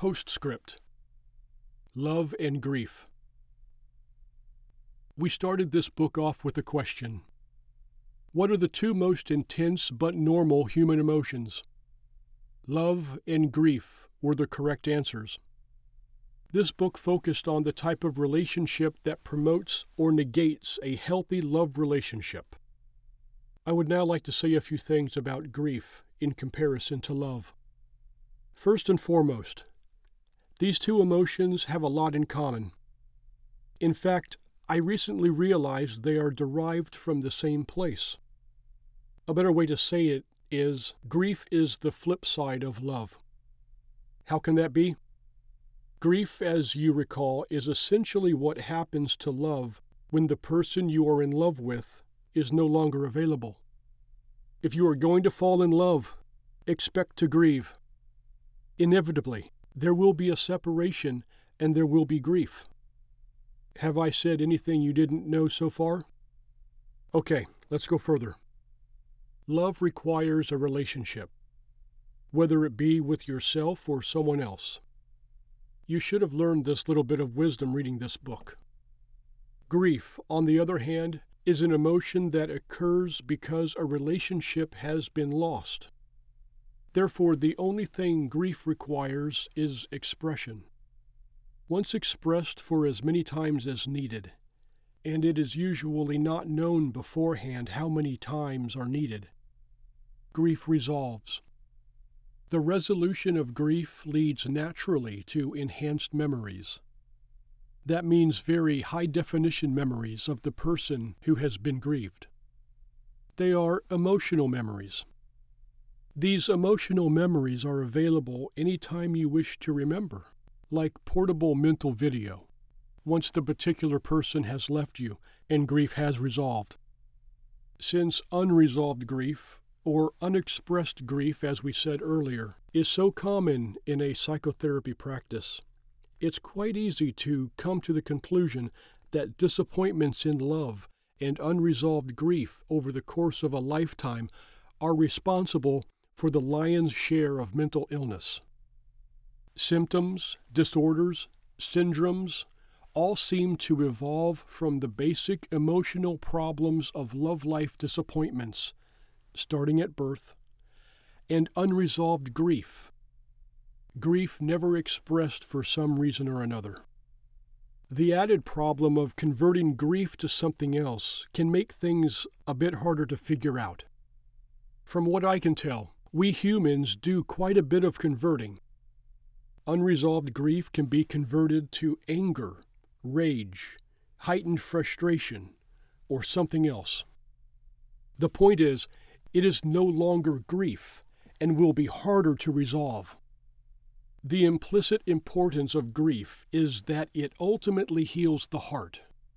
Postscript. Love and Grief. We started this book off with a question. What are the two most intense but normal human emotions? Love and grief were the correct answers. This book focused on the type of relationship that promotes or negates a healthy love relationship. I would now like to say a few things about grief in comparison to love. First and foremost, these two emotions have a lot in common. In fact, I recently realized they are derived from the same place. A better way to say it is, grief is the flip side of love. How can that be? Grief, as you recall, is essentially what happens to love when the person you are in love with is no longer available. If you are going to fall in love, expect to grieve. Inevitably, there will be a separation and there will be grief. Have I said anything you didn't know so far? Okay, let's go further. Love requires a relationship, whether it be with yourself or someone else. You should have learned this little bit of wisdom reading this book. Grief, on the other hand, is an emotion that occurs because a relationship has been lost. Therefore, the only thing grief requires is expression. Once expressed for as many times as needed, and it is usually not known beforehand how many times are needed, grief resolves. The resolution of grief leads naturally to enhanced memories. That means very high-definition memories of the person who has been grieved. They are emotional memories. These emotional memories are available anytime you wish to remember, like portable mental video, once the particular person has left you and grief has resolved. Since unresolved grief, or unexpressed grief as we said earlier, is so common in a psychotherapy practice, it's quite easy to come to the conclusion that disappointments in love and unresolved grief over the course of a lifetime are responsible for the lion's share of mental illness. Symptoms, disorders, syndromes all seem to evolve from the basic emotional problems of love life disappointments, starting at birth, and unresolved grief. Grief never expressed for some reason or another. The added problem of converting grief to something else can make things a bit harder to figure out. From what I can tell, we humans do quite a bit of converting. Unresolved grief can be converted to anger, rage, heightened frustration, or something else. The point is, it is no longer grief and will be harder to resolve. The implicit importance of grief is that it ultimately heals the heart.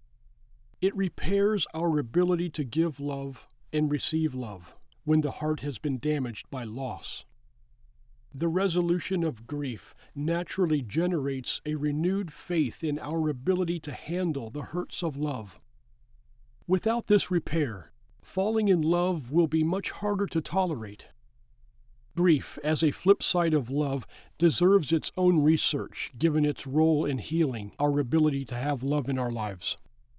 It repairs our ability to give love and receive love when the heart has been damaged by loss. The resolution of grief naturally generates a renewed faith in our ability to handle the hurts of love. Without this repair, falling in love will be much harder to tolerate. Grief, as a flip side of love, deserves its own research given its role in healing our ability to have love in our lives.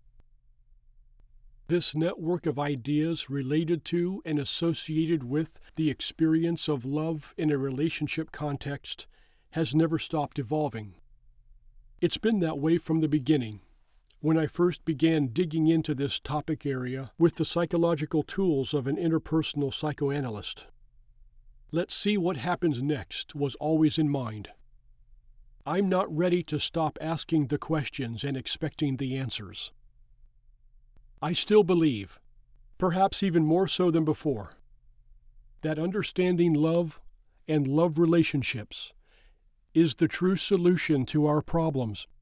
This network of ideas related to and associated with the experience of love in a relationship context has never stopped evolving. It's been that way from the beginning, when I first began digging into this topic area with the psychological tools of an interpersonal psychoanalyst. Let's see what happens next was always in mind. I'm not ready to stop asking the questions and expecting the answers. I still believe, perhaps even more so than before, that understanding love and love relationships is the true solution to our problems.